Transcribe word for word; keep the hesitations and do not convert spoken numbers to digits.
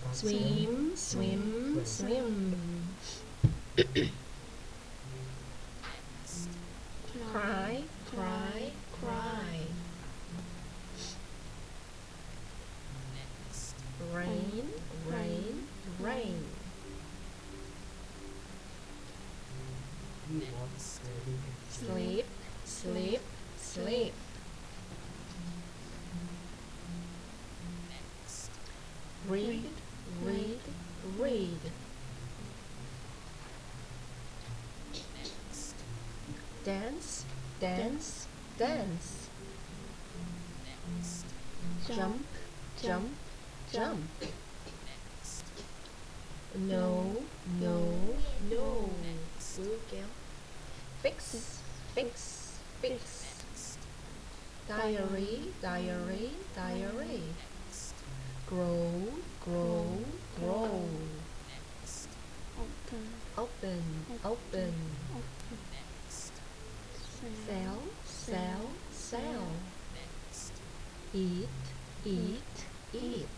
swim, swim, swim. Cry, cry, cry. Rain, rain, rain. Sleep, sleep, sleep. Read, read, read. Dance, dance, dance. Jump, jump, jump. No, no, no. Good girl. Fix, fix, fix. Diary, diary, diary. Grow, grow, grow. Open, Open, open. Sell, sell, sell. Eat, eat, eat.